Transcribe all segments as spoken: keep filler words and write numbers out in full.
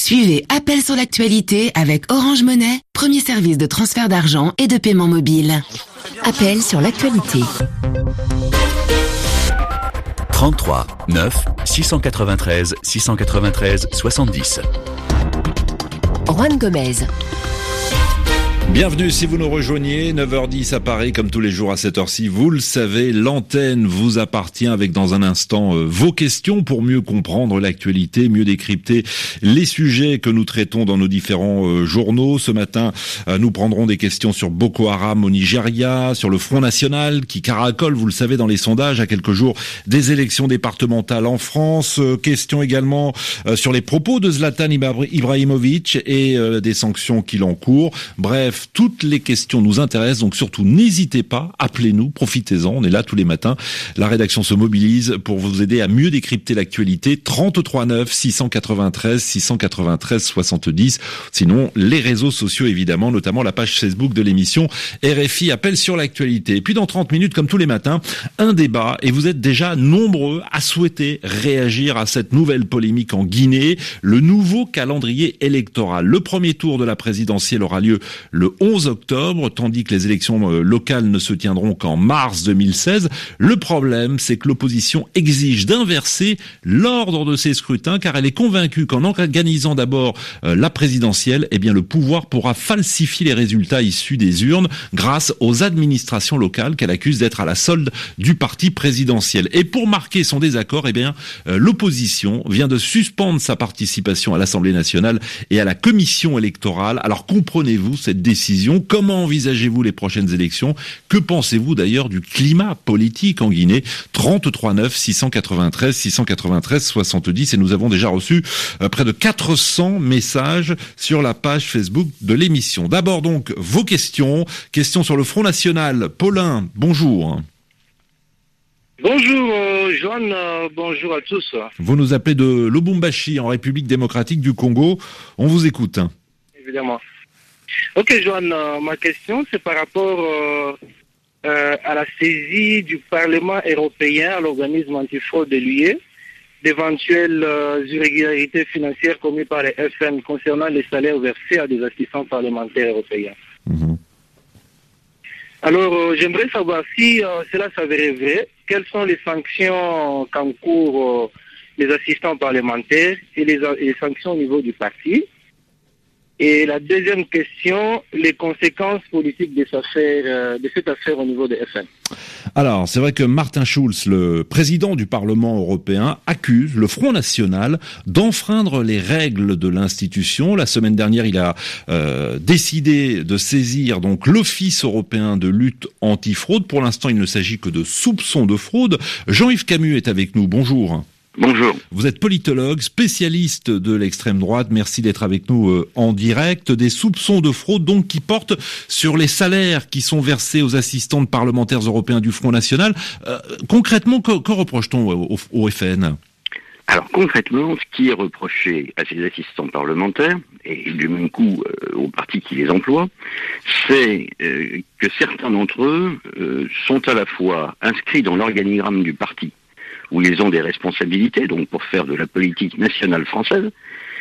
Suivez Appel sur l'actualité avec Orange Money, premier service de transfert d'argent et de paiement mobile. Appel sur l'actualité. trente-trois neuf six cent quatre-vingt-treize six cent quatre-vingt-treize soixante-dix. Juan Gomez. Bienvenue si vous nous rejoignez, neuf heures dix à Paris, comme tous les jours à cette heure-ci. Vous le savez, l'antenne vous appartient avec dans un instant euh, vos questions pour mieux comprendre l'actualité, mieux décrypter les sujets que nous traitons dans nos différents euh, journaux. Ce matin, euh, nous prendrons des questions sur Boko Haram au Nigeria, sur le Front National qui caracole, vous le savez, dans les sondages à quelques jours des élections départementales en France. Euh, questions également euh, sur les propos de Zlatan Ibrahimovic et euh, des sanctions qu'il encourt. Bref, toutes les questions nous intéressent, donc surtout n'hésitez pas, appelez-nous, profitez-en, on est là tous les matins. La rédaction se mobilise pour vous aider à mieux décrypter l'actualité. trente-trois neuf six cent quatre-vingt-treize six cent quatre-vingt-treize soixante-dix. Sinon, les réseaux sociaux évidemment, notamment la page Facebook de l'émission R F I Appel sur l'actualité. Et puis dans trente minutes, comme tous les matins, un débat, et vous êtes déjà nombreux à souhaiter réagir à cette nouvelle polémique en Guinée, le nouveau calendrier électoral. Le premier tour de la présidentielle aura lieu le onze octobre, tandis que les élections locales ne se tiendront qu'en mars deux mille seize. Le problème, c'est que l'opposition exige d'inverser l'ordre de ces scrutins, car elle est convaincue qu'en organisant d'abord euh, la présidentielle, eh bien le pouvoir pourra falsifier les résultats issus des urnes grâce aux administrations locales qu'elle accuse d'être à la solde du parti présidentiel. Et pour marquer son désaccord, eh bien euh, l'opposition vient de suspendre sa participation à l'Assemblée nationale et à la commission électorale. Alors comprenez-vous cette décision? Comment envisagez-vous les prochaines élections? Que pensez-vous d'ailleurs du climat politique en Guinée? trente-trois neuf six cent quatre-vingt-treize six cent quatre-vingt-treize soixante-dix, et nous avons déjà reçu euh, près de quatre cents messages sur la page Facebook de l'émission. D'abord donc vos questions, questions sur le Front National. Paulin, bonjour. Bonjour euh, Joanne, euh, bonjour à tous. Vous nous appelez de Lubumbashi en République démocratique du Congo. On vous écoute. Évidemment. Ok Joanne, euh, ma question c'est par rapport euh, euh, à la saisie du Parlement européen à l'organisme antifraude de l'U E d'éventuelles euh, irrégularités financières commises par les F N concernant les salaires versés à des assistants parlementaires européens. Mmh. Alors euh, j'aimerais savoir si euh, cela s'avérait vrai, quelles sont les sanctions qu'encourent euh, les assistants parlementaires et les, et les sanctions au niveau du parti. Et la deuxième question, les conséquences politiques de cette affaire, euh, de cette affaire au niveau des F N. Alors, c'est vrai que Martin Schulz, le président du Parlement européen, accuse le Front National d'enfreindre les règles de l'institution. La semaine dernière, il a euh, décidé de saisir donc l'Office européen de lutte antifraude. Pour l'instant, il ne s'agit que de soupçons de fraude. Jean-Yves Camus est avec nous. Bonjour. Bonjour. Vous êtes politologue, spécialiste de l'extrême droite. Merci d'être avec nous euh, en direct. Des soupçons de fraude donc qui portent sur les salaires qui sont versés aux assistants de parlementaires européens du Front National. Euh, concrètement, que, que reproche-t-on au, au F N ? Alors concrètement, ce qui est reproché à ces assistants parlementaires, et du même coup euh, au parti qui les emploie, c'est euh, que certains d'entre eux euh, sont à la fois inscrits dans l'organigramme du parti, où ils ont des responsabilités, donc pour faire de la politique nationale française,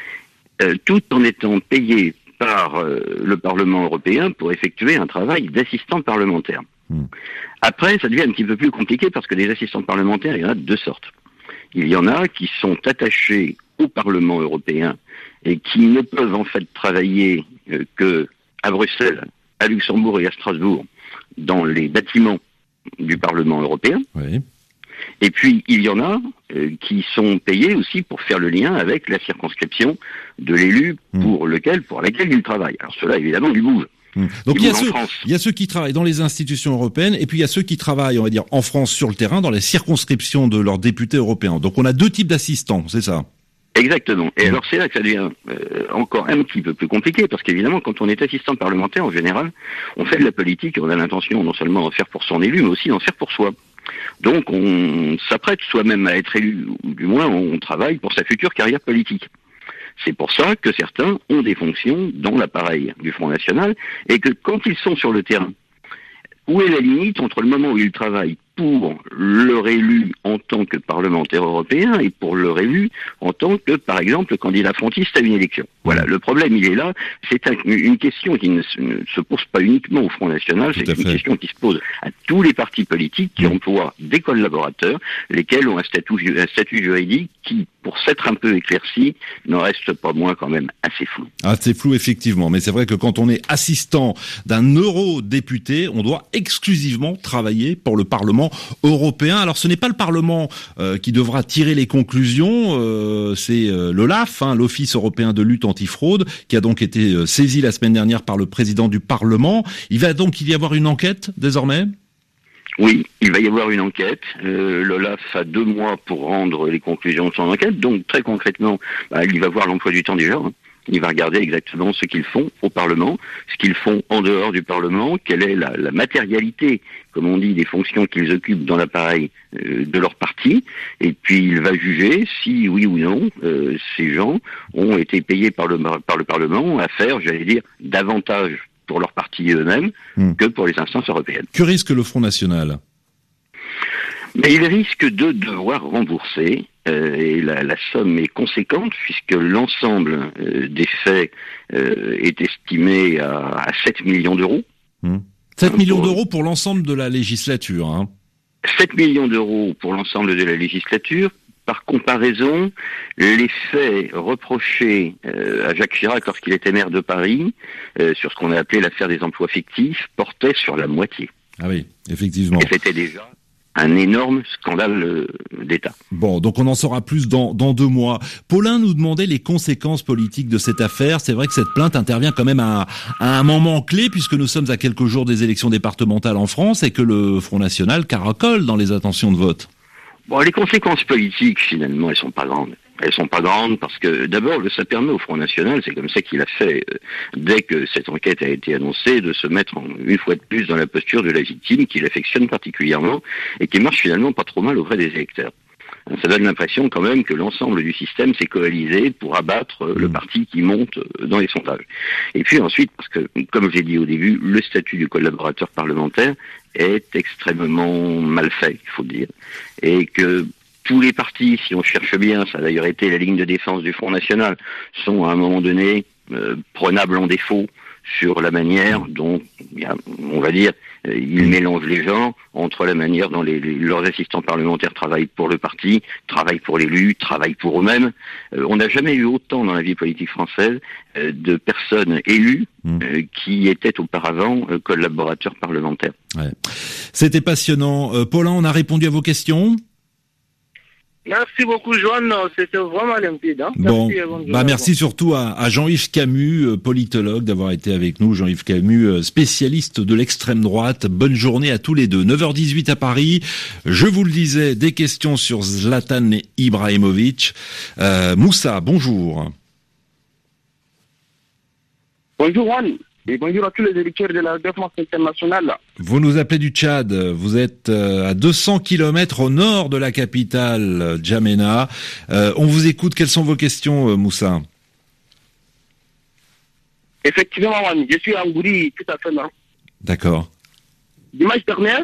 euh, tout en étant payés par euh, le Parlement européen pour effectuer un travail d'assistant parlementaire. Mmh. Après, ça devient un petit peu plus compliqué parce que les assistants parlementaires, il y en a de deux sortes. Il y en a qui sont attachés au Parlement européen et qui ne peuvent en fait travailler euh, que à Bruxelles, à Luxembourg et à Strasbourg, dans les bâtiments du Parlement européen. Oui. Et puis, il y en a euh, qui sont payés aussi pour faire le lien avec la circonscription de l'élu pour mmh. lequel, pour laquelle ils travaillent. Alors cela, évidemment, du bouge. Mmh. Donc il y, a ceux, il y a ceux qui travaillent dans les institutions européennes et puis il y a ceux qui travaillent, on va dire, en France sur le terrain, dans les circonscriptions de leurs députés européens. Donc on a deux types d'assistants, c'est ça ? Exactement. Et mmh. alors c'est là que ça devient euh, encore un petit peu plus compliqué, parce qu'évidemment, quand on est assistant parlementaire, en général, on fait de la politique et on a l'intention non seulement d'en faire pour son élu, mais aussi d'en faire pour soi. Donc on s'apprête soi-même à être élu, ou du moins on travaille pour sa future carrière politique. C'est pour ça que certains ont des fonctions dans l'appareil du Front National, et que quand ils sont sur le terrain, où est la limite entre le moment où ils travaillent pour leur élu en tant que parlementaire européen et pour leur élu en tant que, par exemple, candidat frontiste à une élection. Voilà, le problème, il est là. C'est un, une question qui ne se, ne se pose pas uniquement au Front National, Tout c'est une fait. question qui se pose à tous les partis politiques qui emploient des collaborateurs, lesquels ont un statut, un statut juridique qui, pour s'être un peu éclairci, n'en reste pas moins quand même assez flou. Ah, c'est flou effectivement, mais c'est vrai que quand on est assistant d'un eurodéputé, on doit exclusivement travailler pour le Parlement européen. Alors ce n'est pas le Parlement euh, qui devra tirer les conclusions, euh, c'est euh, l'OLAF, hein, l'Office européen de lutte antifraude, qui a donc été euh, saisi la semaine dernière par le président du Parlement. Il va donc y avoir une enquête désormais ? Oui, il va y avoir une enquête. Euh, L'OLAF a deux mois pour rendre les conclusions de son enquête. Donc très concrètement, bah, il va voir l'emploi du temps déjà. Hein. Il va regarder exactement ce qu'ils font au Parlement, ce qu'ils font en dehors du Parlement, quelle est la, la matérialité, comme on dit, des fonctions qu'ils occupent dans l'appareil euh, de leur parti. Et puis il va juger si, oui ou non, euh, ces gens ont été payés par le, par le Parlement à faire, j'allais dire, davantage pour leur parti eux-mêmes mmh. que pour les instances européennes. Que risque le Front National ? Mais il risque de devoir rembourser, euh, et la, la somme est conséquente, puisque l'ensemble euh, des faits euh, est estimé à, à sept millions d'euros. Mmh. sept millions d'euros pour l'ensemble de la législature. Hein. sept millions d'euros pour l'ensemble de la législature. Par comparaison, les faits reprochés euh, à Jacques Chirac lorsqu'il était maire de Paris, euh, sur ce qu'on a appelé l'affaire des emplois fictifs, portaient sur la moitié. Ah oui, effectivement. Et c'était déjà un énorme scandale euh, d'État. Bon, donc on en saura plus dans, dans deux mois. Paulin nous demandait les conséquences politiques de cette affaire. C'est vrai que cette plainte intervient quand même à, à un moment clé, puisque nous sommes à quelques jours des élections départementales en France et que le Front National caracole dans les intentions de vote. Bon, les conséquences politiques, finalement, elles sont pas grandes. Elles sont pas grandes parce que, d'abord, ça permet au Front National, c'est comme ça qu'il a fait, euh, dès que cette enquête a été annoncée, de se mettre en, une fois de plus dans la posture de la victime qu'il affectionne particulièrement et qui marche finalement pas trop mal auprès des électeurs. Ça donne l'impression quand même que l'ensemble du système s'est coalisé pour abattre euh, le parti qui monte euh, dans les sondages. Et puis ensuite, parce que, comme j'ai dit au début, le statut du collaborateur parlementaire est extrêmement mal fait, il faut le dire, et que tous les partis, si on cherche bien, ça a d'ailleurs été la ligne de défense du Front National, sont à un moment donné euh, prenables en défaut sur la manière dont, on va dire, ils mélangent les gens entre la manière dont les, les, leurs assistants parlementaires travaillent pour le parti, travaillent pour l'élu, travaillent pour eux-mêmes. Euh, on n'a jamais eu autant dans la vie politique française euh, de personnes élues euh, qui étaient auparavant euh, collaborateurs parlementaires. Ouais. C'était passionnant. Euh, Paulin, on a répondu à vos questions ? Merci beaucoup, Joanne. C'était vraiment limpide. Hein. Bon, merci, bah merci surtout à, à Jean-Yves Camus, politologue, d'avoir été avec nous. Jean-Yves Camus, spécialiste de l'extrême droite. Bonne journée à tous les deux. neuf heures dix-huit à Paris. Je vous le disais, des questions sur Zlatan Ibrahimovic. Euh, Moussa, bonjour. Bonjour, Juan. Et bonjour à tous les électeurs de la défense internationale. Vous nous appelez du Tchad. Vous êtes à deux cents kilomètres au nord de la capitale, Djamena. Euh, on vous écoute. Quelles sont vos questions, Moussa? Effectivement, Juan, je suis à Ngouri, tout à fait là. D'accord. Dimanche dernier,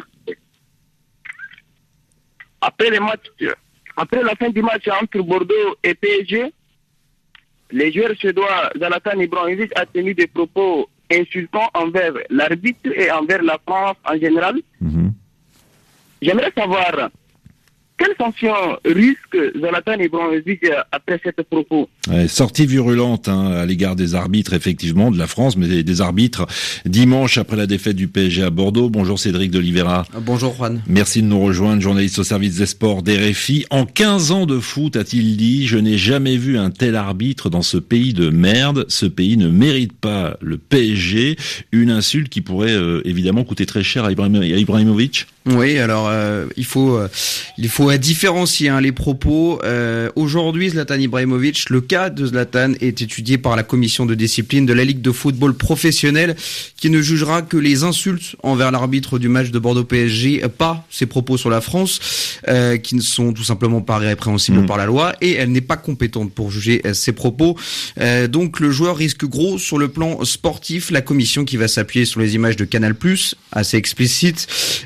après les matchs, après la fin du match entre Bordeaux et P S G, les joueurs suédois Zlatan Ibrahimovic a tenu des propos insultants envers l'arbitre et envers la France en général. Mmh. J'aimerais savoir quelle sanction risque Zlatan Ibrahimovic après cette propos? Ouais, sortie virulente hein, à l'égard des arbitres, effectivement, de la France, mais des, des arbitres dimanche après la défaite du P S G à Bordeaux. Bonjour Cédric de Oliveira. Bonjour Juan. Merci de nous rejoindre, journaliste au service des sports d'R F I. En quinze ans de foot, a-t-il dit, je n'ai jamais vu un tel arbitre dans ce pays de merde. Ce pays ne mérite pas le P S G. Une insulte qui pourrait euh, évidemment coûter très cher à, Ibrahim, à Ibrahimovic. Oui, alors euh, il faut euh, il faut différencier hein, les propos. Euh, aujourd'hui, Zlatan Ibrahimovic, le cas de Zlatan est étudié par la commission de discipline de la Ligue de football professionnel, qui ne jugera que les insultes envers l'arbitre du match de Bordeaux-P S G, pas ses propos sur la France, euh, qui ne sont tout simplement pas répréhensibles mmh. par la loi, et elle n'est pas compétente pour juger euh, ses propos. Euh, donc le joueur risque gros sur le plan sportif. La commission qui va s'appuyer sur les images de Canal+, assez explicite, et l'aura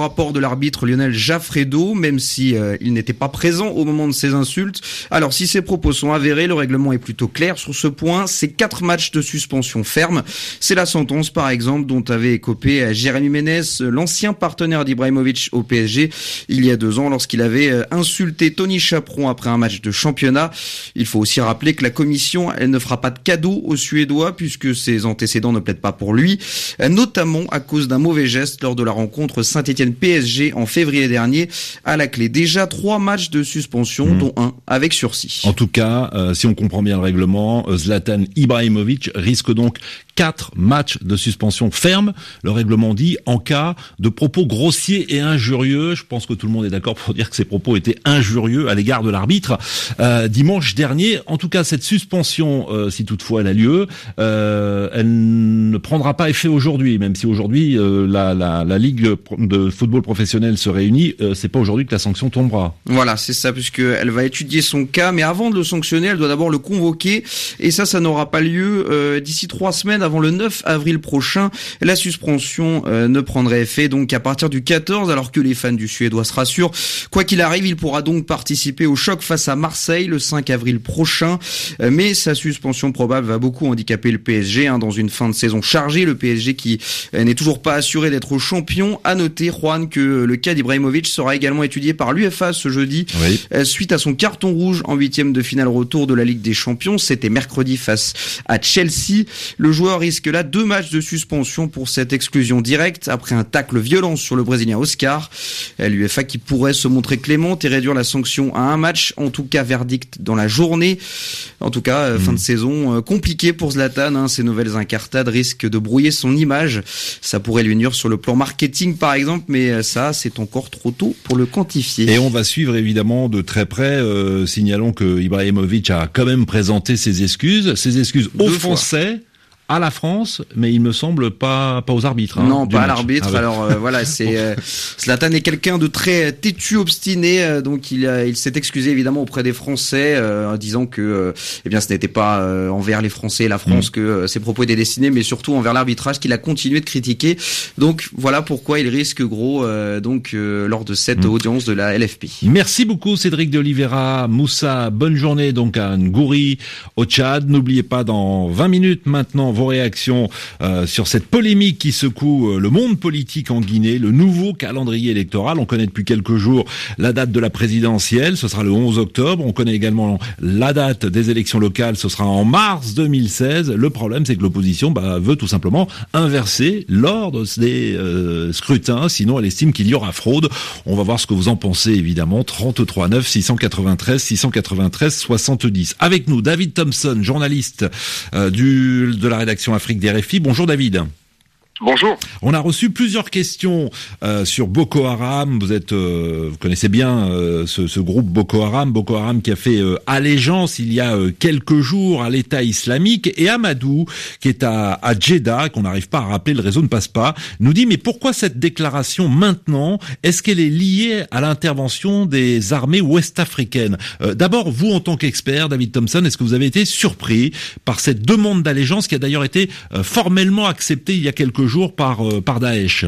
rapport de l'arbitre Lionel Jaffredo, même si euh, il n'était pas présent au moment de ces insultes. Alors si ces propos sont avérés, le règlement est plutôt clair sur ce point. C'est quatre matchs de suspension ferme. C'est la sentence par exemple dont avait écopé Jérémy Ménez, l'ancien partenaire d'Ibrahimovic au P S G, il y a deux ans lorsqu'il avait insulté Tony Chaperon après un match de championnat. Il faut aussi rappeler que la commission, elle ne fera pas de cadeau aux Suédois puisque ses antécédents ne plaident pas pour lui, notamment à cause d'un mauvais geste lors de la rencontre Saint-Étienne-P S G en février dernier. À la clé, déjà trois matchs de suspension, mmh. dont un avec sursis. En tout cas, euh, si on comprend bien le règlement, Zlatan Ibrahimovic risque donc quatre matchs de suspension ferme. Le règlement dit en cas de propos grossiers et injurieux. Je pense que tout le monde est d'accord pour dire que ces propos étaient injurieux à l'égard de l'arbitre euh, dimanche dernier. En tout cas, cette suspension, euh, si toutefois elle a lieu, euh, elle ne prendra pas effet aujourd'hui, même si aujourd'hui euh, la, la, la Ligue de football professionnel se réunit. Euh, c'est pas aujourd'hui que la sanction tombera. Voilà, c'est ça, puisqu'elle va étudier son cas, mais avant de le sanctionner, elle doit d'abord le convoquer, et ça, ça n'aura pas lieu euh, d'ici trois semaines avant le neuf avril prochain. La suspension euh, ne prendrait effet donc à partir du quatorze, alors que les fans du Suédois se rassurent. Quoi qu'il arrive, il pourra donc participer au choc face à Marseille le cinq avril prochain, euh, mais sa suspension probable va beaucoup handicaper le P S G hein, dans une fin de saison chargée. Le P S G qui euh, n'est toujours pas assuré d'être champion. À noter, Juan, que le cas d'Ibrahimovic sera également étudié par l'U F A ce jeudi, oui. euh, suite à son carton rouge en huitième de finale retour de la Ligue des Champions. C'était mercredi face à Chelsea. Le joueur risque là deux matchs de suspension pour cette exclusion directe après un tacle violent sur le Brésilien Oscar. L'U F A qui pourrait se montrer clémente et réduire la sanction à un match, en tout cas verdict dans la journée. En tout cas, mmh. fin de saison euh, compliquée pour Zlatan. Hein. Ces nouvelles incartades risquent de brouiller son image. Ça pourrait lui nuire sur le plan marketing par exemple, mais ça c'est encore trop tôt pour le quantifier. Et on va suivre évidemment de très près. Euh, signalons que Ibrahimovic a quand même présenté ses excuses, ses excuses aux Français. À la France, mais il me semble pas pas aux arbitres. Hein, non, pas match. à l'arbitre. Ah ouais. Alors euh, voilà, c'est euh, Zlatan est quelqu'un de très têtu, obstiné, euh, donc il a, il s'est excusé évidemment auprès des Français euh, en disant que euh, eh bien ce n'était pas euh, envers les Français et la France mmh. que euh, ses propos étaient destinés, mais surtout envers l'arbitrage qu'il a continué de critiquer. Donc voilà pourquoi il risque gros euh, donc euh, lors de cette mmh. audience de la L F P. Merci beaucoup Cédric de Oliveira, Moussa. Bonne journée donc à Ngouri au Tchad. N'oubliez pas dans vingt minutes maintenant vos réactions euh, sur cette polémique qui secoue euh, le monde politique en Guinée, le nouveau calendrier électoral. On connaît depuis quelques jours la date de la présidentielle, ce sera le onze octobre. On connaît également la date des élections locales, ce sera en mars deux mille seize. Le problème, c'est que l'opposition bah, veut tout simplement inverser l'ordre des euh, scrutins, sinon elle estime qu'il y aura fraude. On va voir ce que vous en pensez évidemment. trente-trois neuf six cent quatre-vingt-treize six cent quatre-vingt-treize soixante-dix. Avec nous, David Thompson, journaliste euh, du, de la rédaction Afrique des R F I. Bonjour David. Bonjour. On a reçu plusieurs questions euh, sur Boko Haram. Vous êtes, euh, vous connaissez bien euh, ce, ce groupe Boko Haram. Boko Haram qui a fait euh, allégeance il y a euh, quelques jours à l'État islamique. Et Amadou, qui est à, à Jeddah, qu'on n'arrive pas à rappeler, le réseau ne passe pas, nous dit mais pourquoi cette déclaration maintenant? Est-ce qu'elle est liée à l'intervention des armées ouest-africaines? euh, D'abord, vous en tant qu'expert, David Thompson, est-ce que vous avez été surpris par cette demande d'allégeance qui a d'ailleurs été euh, formellement acceptée il y a quelques jours par, euh, par Daesh?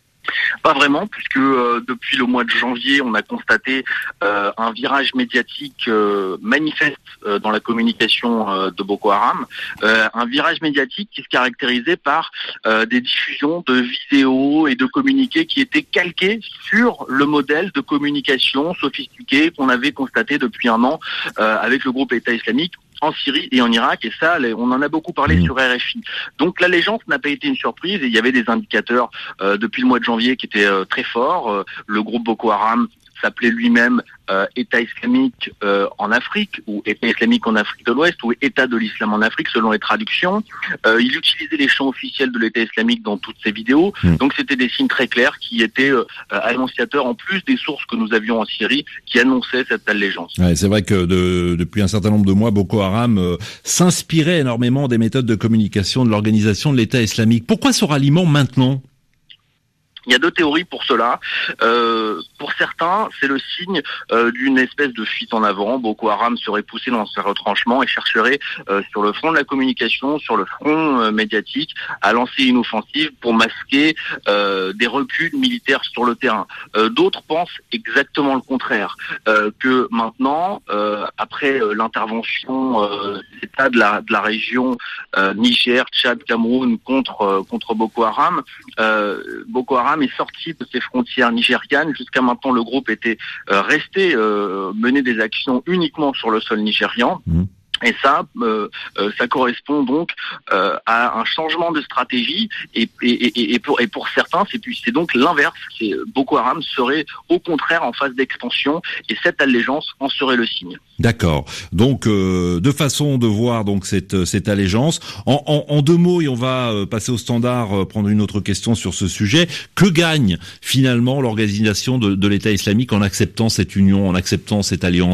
Pas vraiment, puisque euh, depuis le mois de janvier, on a constaté euh, un virage médiatique euh, manifeste euh, dans la communication euh, de Boko Haram, euh, un virage médiatique qui se caractérisait par euh, des diffusions de vidéos et de communiqués qui étaient calqués sur le modèle de communication sophistiqué qu'on avait constaté depuis un an euh, avec le groupe État islamique en Syrie et en Irak, et ça, on en a beaucoup parlé mmh. sur R F I. Donc l'allégeance n'a pas été une surprise, et il y avait des indicateurs euh, depuis le mois de janvier qui étaient euh, très forts. Euh, le groupe Boko Haram s'appelait lui-même euh, État islamique euh, en Afrique, ou État islamique en Afrique de l'Ouest, ou État de l'islam en Afrique, selon les traductions. Euh, il utilisait les chants officiels de l'État islamique dans toutes ses vidéos. Mmh. Donc c'était des signes très clairs qui étaient euh, annonciateurs, en plus des sources que nous avions en Syrie, qui annonçaient cette allégeance. Ouais, c'est vrai que de, depuis un certain nombre de mois, Boko Haram euh, s'inspirait énormément des méthodes de communication de l'organisation de l'État islamique. Pourquoi ce ralliement maintenant ? Il y a deux théories pour cela. Euh, pour certains, c'est le signe euh, d'une espèce de fuite en avant. Boko Haram serait poussé dans ses retranchements et chercherait euh, sur le front de la communication, sur le front euh, médiatique, à lancer une offensive pour masquer euh, des reculs militaires sur le terrain. Euh, d'autres pensent exactement le contraire, euh, que maintenant, euh, après euh, l'intervention euh, des États de la, de la région euh, Niger, Tchad, Cameroun contre euh, contre Boko Haram, euh, Boko Haram est sorti de ses frontières nigérianes. Jusqu'à maintenant, le groupe était euh, resté euh, mener des actions uniquement sur le sol nigérian. Mmh. Et ça, euh, euh, ça correspond donc euh, à un changement de stratégie. Et, et, et, et, pour, et pour certains, c'est, c'est donc l'inverse. C'est, Boko Haram serait au contraire en phase d'expansion, et cette allégeance en serait le signe. D'accord. Donc euh, deux façons de voir donc cette cette allégeance. En, en, en deux mots, et on va passer au standard, euh, prendre une autre question sur ce sujet. Que gagne finalement l'organisation de, de l'État islamique en acceptant cette union, en acceptant cette alliance ?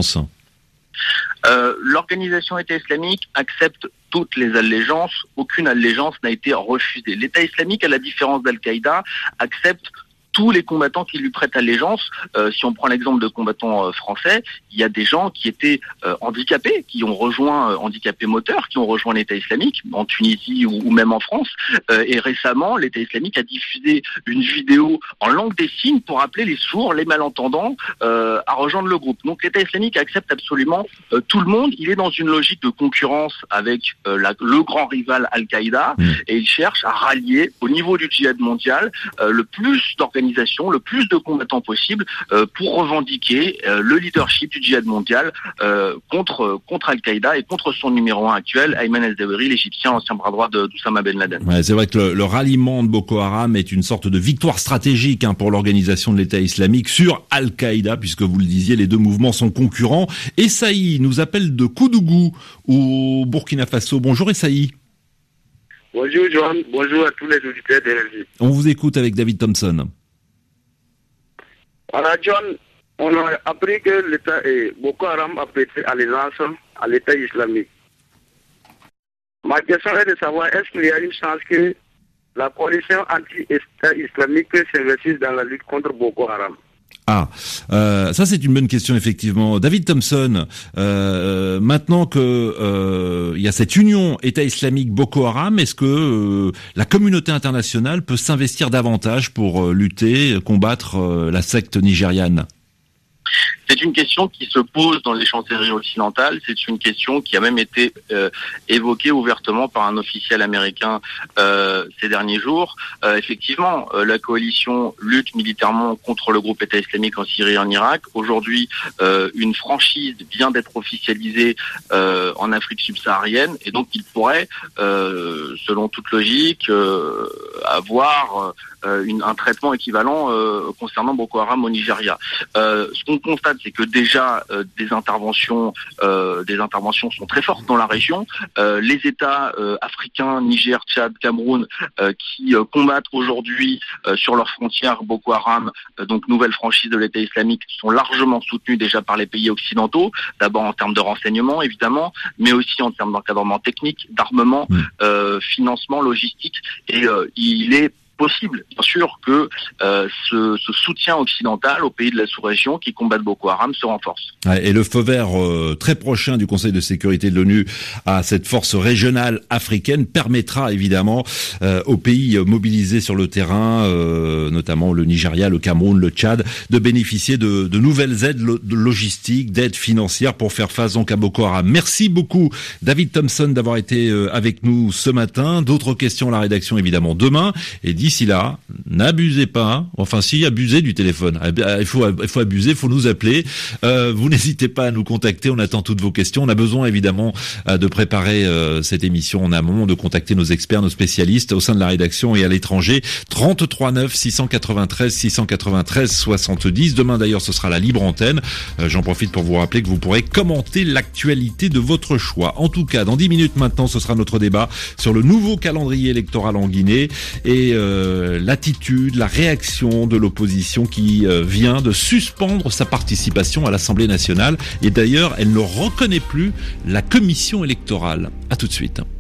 Euh, l'organisation État islamique accepte toutes les allégeances. Aucune allégeance n'a été refusée. L'État islamique, à la différence d'Al-Qaïda, accepte tous les combattants qui lui prêtent allégeance. Euh, si on prend l'exemple de combattants euh, français, il y a des gens qui étaient euh, handicapés, qui ont rejoint, euh, handicapés moteurs, qui ont rejoint l'État islamique, en Tunisie ou, ou même en France. Euh, et récemment, l'État islamique a diffusé une vidéo en langue des signes pour appeler les sourds, les malentendants, euh, à rejoindre le groupe. Donc l'État islamique accepte absolument euh, tout le monde. Il est dans une logique de concurrence avec euh, la, le grand rival Al-Qaïda, mmh. et il cherche à rallier au niveau du djihad mondial euh, le plus d'organisations, le plus de combattants possible euh, pour revendiquer euh, le leadership du djihad mondial euh, contre contre Al-Qaïda et contre son numéro un actuel, Ayman el-Zawahiri, l'Égyptien, ancien bras droit de d'Oussama Ben Laden. Ouais, c'est vrai que le, le ralliement de Boko Haram est une sorte de victoire stratégique hein, pour l'organisation de l'État islamique sur Al-Qaïda, puisque vous le disiez, les deux mouvements sont concurrents. Essaï nous appelle de Koudougou au Burkina Faso. Bonjour Essaï. Bonjour John, bonjour à tous les auditeurs de R F I. On vous écoute avec David Thompson. Voilà John, on a appris que l'État et Boko Haram a prêté allégeance à l'État islamique. Ma question est de savoir, est-ce qu'il y a une chance que la coalition anti-État islamique s'investisse dans la lutte contre Boko Haram? Ah, euh, ça c'est une bonne question effectivement. David Thompson, euh, maintenant que euh, il y a cette union État islamique Boko Haram, est-ce que euh, la communauté internationale peut s'investir davantage pour euh, lutter, combattre euh, la secte nigériane ? C'est une question qui se pose dans les chancelleries occidentales. C'est une question qui a même été euh, évoquée ouvertement par un officiel américain euh, ces derniers jours. Euh, effectivement, euh, la coalition lutte militairement contre le groupe État islamique en Syrie et en Irak. Aujourd'hui, euh, une franchise vient d'être officialisée euh, en Afrique subsaharienne, et donc il pourrait, euh, selon toute logique, euh, avoir euh, une, un traitement équivalent euh, concernant Boko Haram au Nigeria. Euh, ce qu'on constate, c'est que déjà euh, des interventions, euh, des interventions sont très fortes dans la région. Euh, les États euh, africains, Niger, Tchad, Cameroun, euh, qui euh, combattent aujourd'hui euh, sur leurs frontières Boko Haram, euh, donc nouvelle franchise de l'État islamique, sont largement soutenus déjà par les pays occidentaux. D'abord en termes de renseignement, évidemment, mais aussi en termes d'encadrement technique, d'armement, mmh. euh, financement, logistique. Et euh, il est possible, bien sûr, que euh, ce, ce soutien occidental aux pays de la sous-région qui combattent Boko Haram se renforce. Et le feu vert euh, très prochain du Conseil de sécurité de l'ONU à cette force régionale africaine permettra évidemment euh, aux pays mobilisés sur le terrain, euh, notamment le Nigeria, le Cameroun, le Tchad, de bénéficier de, de nouvelles aides lo- de logistiques, d'aides financières pour faire face donc à Boko Haram. Merci beaucoup David Thompson d'avoir été euh, avec nous ce matin. D'autres questions à la rédaction évidemment demain, et d'ici là, n'abusez pas, enfin si, abusez du téléphone. Il faut, il faut abuser, il faut nous appeler. Euh, vous n'hésitez pas à nous contacter, on attend toutes vos questions. On a besoin évidemment de préparer euh, cette émission en amont, de contacter nos experts, nos spécialistes au sein de la rédaction et à l'étranger. trente-trois neuf six cent quatre-vingt-treize six cent quatre-vingt-treize soixante-dix. Demain d'ailleurs, ce sera la libre antenne. Euh, j'en profite pour vous rappeler que vous pourrez commenter l'actualité de votre choix. En tout cas, dans dix minutes maintenant, ce sera notre débat sur le nouveau calendrier électoral en Guinée et euh, l'attitude, la réaction de l'opposition qui euh, vient de suspendre sa participation à l'Assemblée nationale. Et d'ailleurs, elle ne reconnaît plus la commission électorale. À tout de suite.